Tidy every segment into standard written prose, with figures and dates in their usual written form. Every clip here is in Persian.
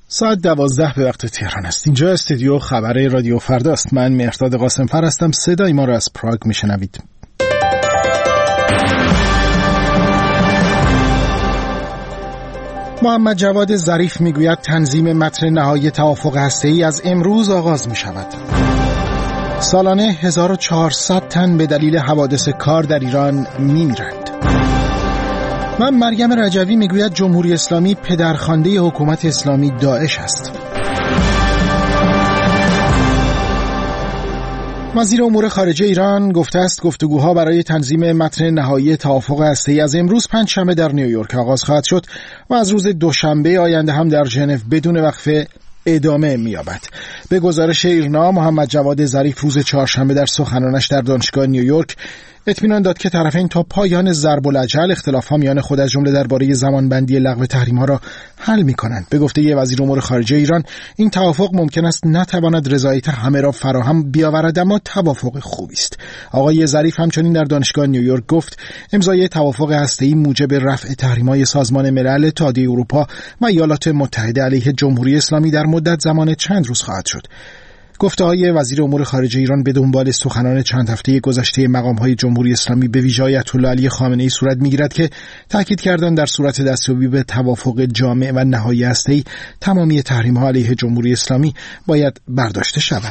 ساعت 12 به وقت تهران است. اینجا استودیو خبر رادیو فردا است. من مهرداد قاسمفر هستم. صدای ما را از پراگ میشنوید. محمد جواد ظریف میگوید تنظیم متن نهایی توافق هسته‌ای از امروز آغاز میشود. سالانه 1400 تن به دلیل حوادث کار در ایران میمیرند. و مریم رجوی میگوید جمهوری اسلامی پدرخوانده حکومت اسلامی داعش است. وزیر امور خارجه ایران گفته است گفتگوها برای تنظیم متن نهایی توافق هسته‌ای از امروز پنجشنبه در نیویورک آغاز خواهد شد و از روز دوشنبه آینده هم در ژنو بدون وقفه ادامه می‌یابد. به گزارش ایرنا، محمد جواد ظریف روز چهارشنبه در سخنانش در دانشگاه نیویورک اطمینان داد که طرفین تا پایان ضرب الاجل اختلاف‌ها میان خود از جمله درباره زمانبندی لغو تحریم‌ها را حل می‌کنند. به گفته وزیر امور خارجه ایران، این توافق ممکن است نتواند رضایت همه را فراهم بیاورد، اما توافق خوبی است. آقای ظریف همچنین در دانشگاه نیویورک گفت امضای توافق هسته‌ای موجب رفع تحریم‌های سازمان ملل، اتحادیه اروپا و ایالات متحده علیه جمهوری اسلامی در مدت زمان چند روز خواهد شد. گفته‌های وزیر امور خارجه ایران به دنبال سخنان چند هفته گذشته مقام‌های جمهوری اسلامی به ویژه آیت‌الله علی خامنه‌ای صورت می‌گیرد که تاکید کردند در صورت دستیابی به توافق جامع و نهایی هسته‌ای تمامی تحریم‌ها علیه جمهوری اسلامی باید برداشته شود.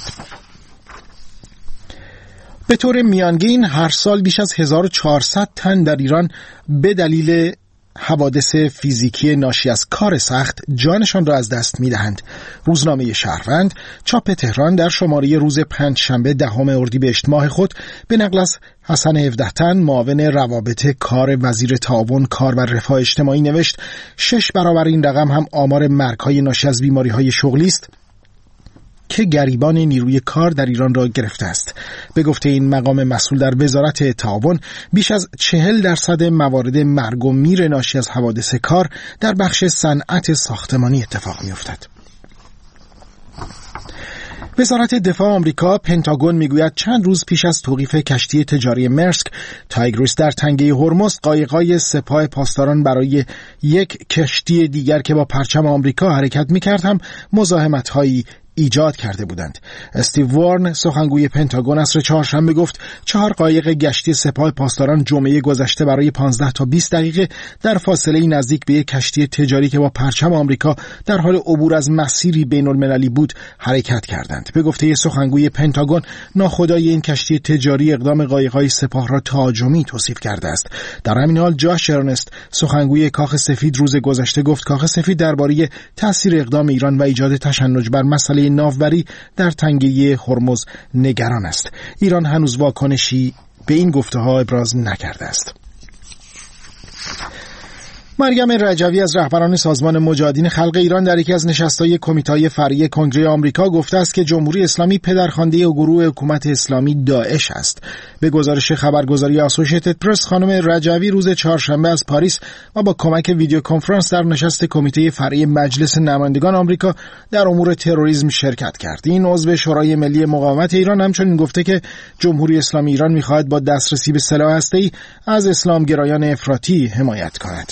به طور میانگین هر سال بیش از 1400 تن در ایران به دلیل حوادث فیزیکی ناشی از کار سخت جانشان را از دست می‌دهند. روزنامه شهروند چاپ تهران در شماره روز پنجشنبه 10 اردیبهشت ماه خود به نقل از حسن 17 تن معاون روابط کار وزیر تعاون کار و رفاه اجتماعی نوشت 6 برابر این رقم هم آمار مرگ‌های ناشی از بیماری‌های شغلی است که گریبان نیروی کار در ایران را گرفته است. به گفته این مقام مسئول در وزارت تعاون، بیش از 40% موارد مرگ و میر ناشی از حوادث کار در بخش صنعت ساختمانی اتفاق می‌افتد. وزارت دفاع آمریکا پنتاگون میگوید چند روز پیش از توقیف کشتی تجاری مرسک تایگریس در تنگه هرمز، قایق‌های سپاه پاسداران برای یک کشتی دیگر که با پرچم آمریکا حرکت می‌کرد هم مزاحمت‌هایی ایجاد کرده بودند. استیو وارن سخنگوی پنتاگون عصر چهارشنبه گفت 4 قایق گشتی سپاه پاسداران جمعه گذشته برای 15 تا 20 دقیقه در فاصله نزدیک به یک کشتی تجاری که با پرچم آمریکا در حال عبور از مسیری بین‌المللی بود حرکت کردند. به گفته سخنگوی پنتاگون، ناخدای این کشتی تجاری اقدام قایق‌های سپاه را تهاجمی توصیف کرده است. در همین حال جاش ارنست سخنگوی کاخ سفید روز گذشته گفت کاخ سفید درباره تاثیر اقدام ایران و ایجاد تشنج بر مسئله ناوبری در تنگه هرمز نگران است. ایران هنوز واکنشی به این گفته‌ها ابراز نکرده است. مریم رجوی از رهبران سازمان مجاهدین خلق ایران در یکی از نشست‌های کمیته فرعی کنگره آمریکا گفته است که جمهوری اسلامی پدرخوانده گروه حکومت اسلامی داعش است. به گزارش خبرگزاری اسوسییتد پرس، خانم رجوی روز چهارشنبه از پاریس و با کمک ویدیو کنفرانس در نشست کمیته فرعی مجلس نمایندگان آمریکا در امور تروریسم شرکت کرد. این عضو شورای ملی مقاومت ایران همچنین گفته که جمهوری اسلامی ایران می‌خواهد با دسترسی به سلاح هسته‌ای از اسلامگرایان افراطی حمایت کند.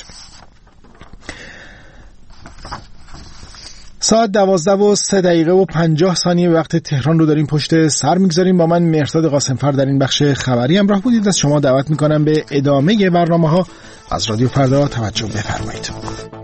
ساعت 12:03:50 وقت تهران رو داریم پشت سر میگذاریم. با من مهرداد قاسمفر در این بخش خبری همراه بودید. از شما دعوت میکنم به ادامه برنامه‌ها از رادیو فردا توجه بفرمایید.